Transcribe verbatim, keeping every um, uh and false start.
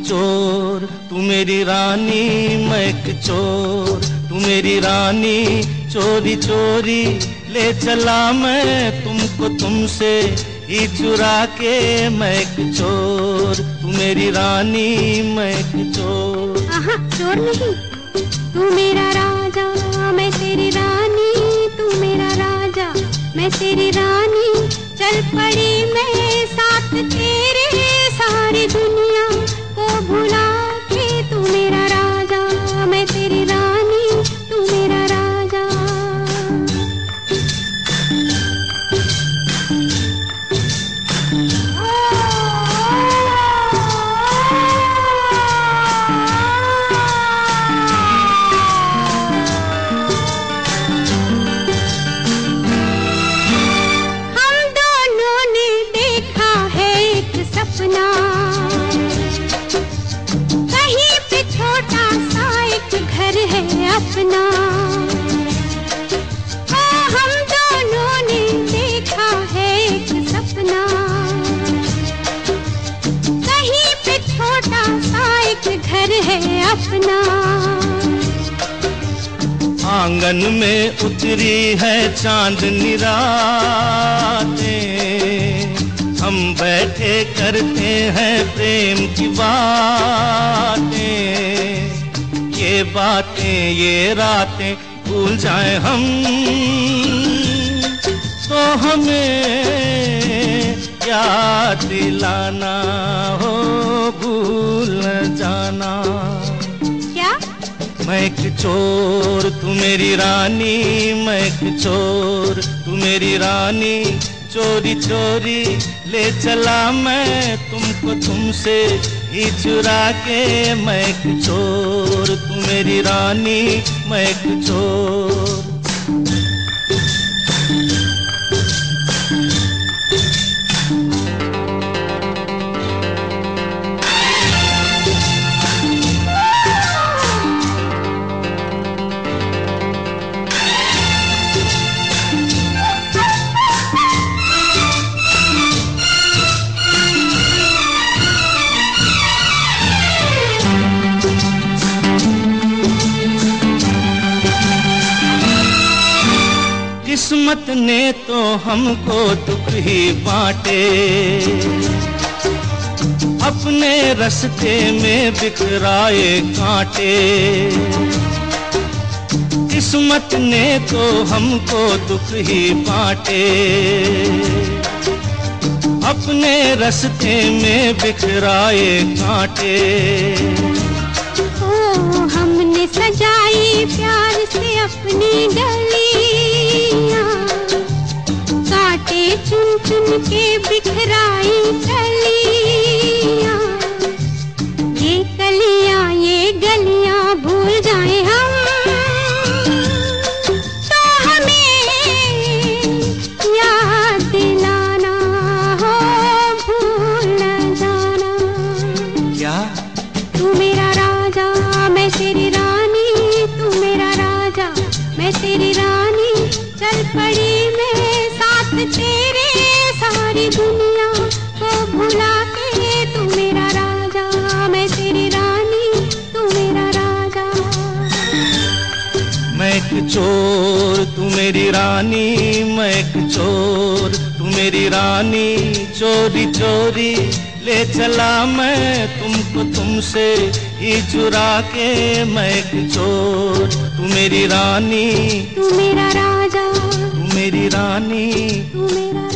चोर, तू मेरी रानी, मैं एक चोर, तू मेरी रानी। चोरी चोरी ले चला मैं तुमको तुमसे ही चुरा के, मैं एक चोर, तू मेरी रानी, मैं एक चोर। आहा, चोर नहीं, तू मेरा राजा, मैं तेरी रानी, तू मेरा राजा, मैं तेरी रानी। चल पड़ी मैं साथ तेरे, सारी दुनिया को भुला के, तू मेरा राजा, मैं तेरी रानी, तू मेरा राजा। कहीं पे छोटा सा एक घर है अपना, हाँ हम दोनों ने देखा है एक सपना। कहीं पे छोटा सा एक घर है अपना। आंगन में उतरी है चांदनी रातें, हम बैठे करते हैं प्रेम की बातें। ये बातें ये रातें भूल जाएं हम, तो हमें याद दिलाना हो, भूल न जाना। क्या? मैं एक चोर, तू मेरी रानी, मैं एक चोर, तू मेरी रानी। चोरी चोरी ले चला मैं तुमको तुमसे ही चुरा के, मैं एक चोर, तू मेरी रानी, मैं एक चोर। किस्मत ने तो हमको दुख ही बांटे, अपने रास्ते में बिखराए कांटे। किस्मत ने तो हमको दुख ही बांटे, अपने रास्ते में बिखराए कांटे। ओ हमने सजाई प्यार से अपनी गलियां, कांटे चुन चुन के बिखराई कलियां। ये कलियां ये गलियां भूल जाए हम, तो हमें याद दिलाना हो, भूल न जाना। क्या? तू मेरा राजा, मैं तेरी रानी, तू मेरा राजा, मैं तेरी रानी। चल पड़ी मैं साथ तेरे, सारी दुनिया को भुला के, तू मेरा राजा, मैं तेरी रानी, तू मेरा राजा। मैं एक चोर, तू मेरी रानी, मैं एक चोर, तू मेरी रानी। चोरी चोरी ले चला मैं तुमको तुमसे ही चुरा के, मैं एक चोर, तू मेरी रानी, तू मेरा राजा, तू मेरी रानी, तू मेरा